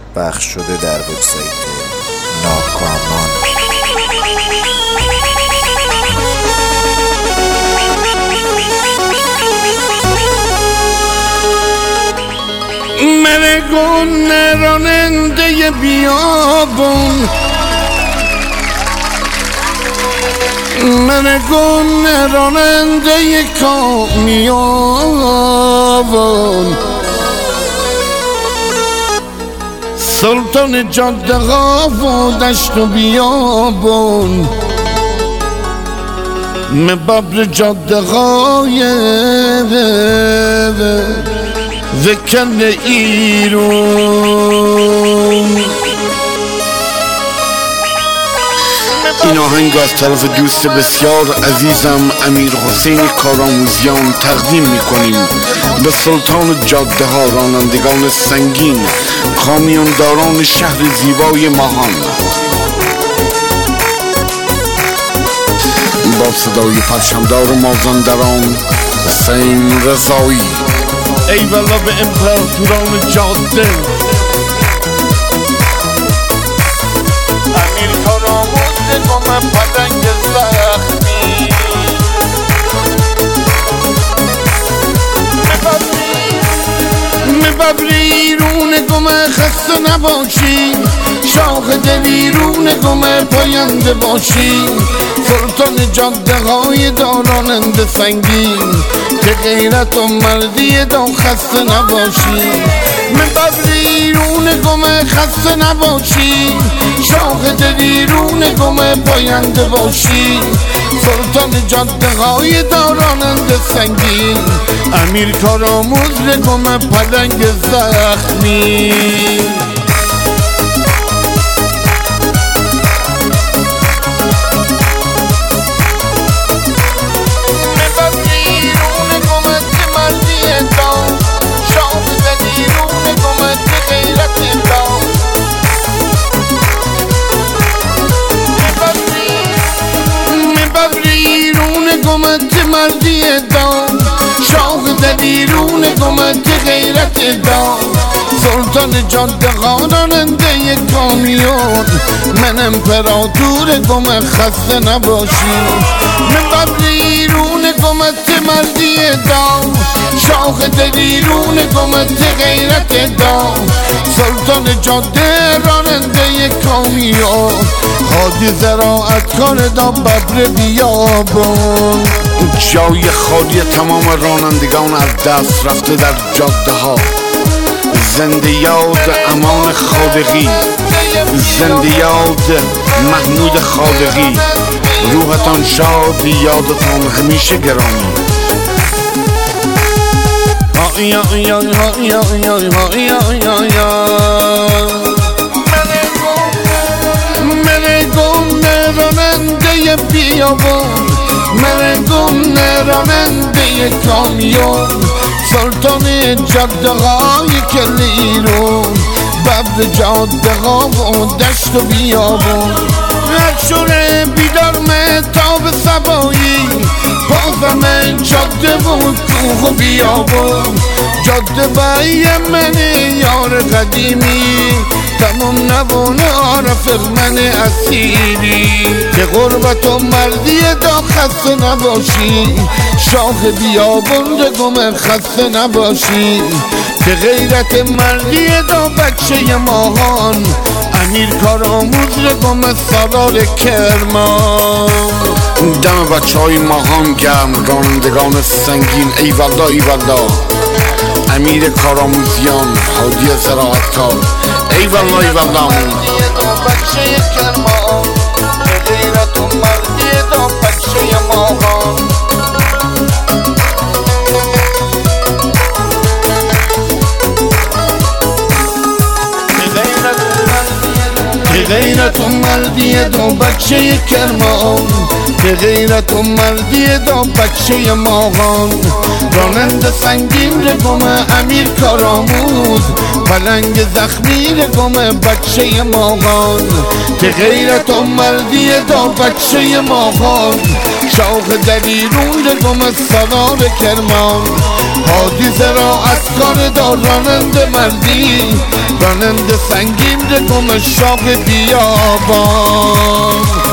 پخش شده در وبسایت ناکامان. مرگون راننده بیابون، مرگون راننده کامیابون، سلطان جاده ها و دشت و بیابون، مبابر جاده های وکل ایرون. این آهنگ از طرف دوست بسیار عزیزم امیر حسین کارآموزیان تقدیم میکنیم به سلطان جاده ها، رانندگان سنگین، کامیونداران شهر زیبای ماهان. با صدای پرچمدار مازندران حسین رضایی. ای والا به امپراتوران جاده، امیر کارآموزگان پلنگ زخمی، مبابر ایرون گم خسته نباشی، شاخ دلیرون گم پاینده باشی، سلطان جاده های داراننده سنگین، که غیرت و مردی دا خسته نباشی. مبابر ایرون گم خسته نباشی، شاخ دلیرون گم پاینده باشی، سلطان جاده های داراننده سنگین، امیر کارآموز گم پلنگ زخمی. گمت مردی دام، شاخ دلیرون گمت غیرت دام، سلطان جاده ها راننده کامیون، من امپراتور گم خسته نباشی. مبابر ایرون گمت مردی دام، شاخ دلیرون گمت غیرت دام، سلطان جاده راننده کامیون، حادی زراعت کار دا ببر بیابون. جای خالی تمام رانندگان از دست رفته در جاده ها، زنده یاد امان خالقی، زنده یاد محمود خالقی، روحتان شاد، یادتان همیشه گرامی. مرگون راننده بیابون، مرگون راننده کامیون، سلطان جاده های کل ایرون، ببر جاده ها و دشت و بیابون، رکشور بیدار مهتاب سبایی، بازم جاده و کوه و بیابون، جاده بای من یار قدیمی، تمام نبونه عارف من اسیری، که غربت و مردی دا خسته نباشی، شاخ بیابون گم خسته نباشی، که غیرت مردی دا بچه ماهان، امیر کارآموز گم سالار کرمان. دم بچه های ماهان گرم، رانندگان سنگین، ای والله ای والله. امیر کارآموزیان، حادی زراعتکار، ای والله ای والله. بچه کرمان، غیرت و مردی دا بچه ماهان. غیرت و مردی دا بچه کرمان، که غیرت و مردی دا بچه ماهان، راننده سنگین رگم امیر کارآموز، پلنگ زخمی رگم بچه ماهان، که غیرت و مردی دا بچه ماهان، شاخ دلیرون رگم سالار کرمان، حادی زراعت کار دا راننده مردی، راننده سنگین رگم شاق بیابان